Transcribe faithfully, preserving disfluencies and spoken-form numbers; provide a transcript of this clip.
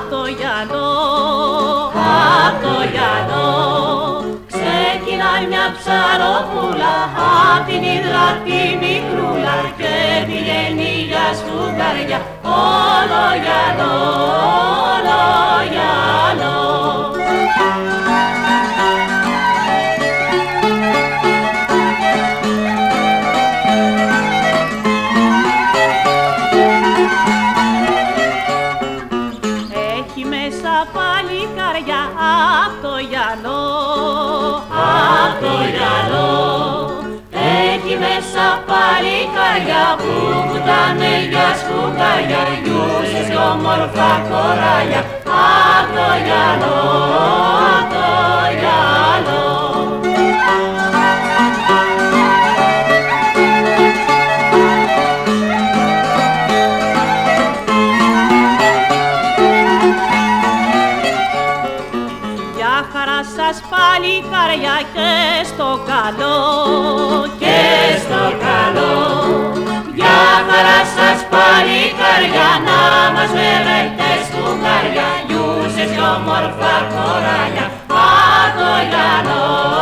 απ' το γυαλό, απ' το γυαλό ξεκινάει μια ψαροπούλα απ' την Ύδρα τη μικρούλα και πηγαίνει για σφουγγαριά όλο γυαλό, όλο γυαλό. Παλικάρια απ' το γυαλό, απ' το γυαλό έχει μέσα παλικάρια που βουτάνε για σφουγγάρια, γιούσες και όμορφα κοράλια απ' το γυαλό, απ' το γυαλό. Σας παλικάρια και στο καλό, και στο καλό για χαρά σας παλικάρια να μας φέρετε σφουγγάρια, γιούσες και όμορφα κοράλια απ' το γυαλό.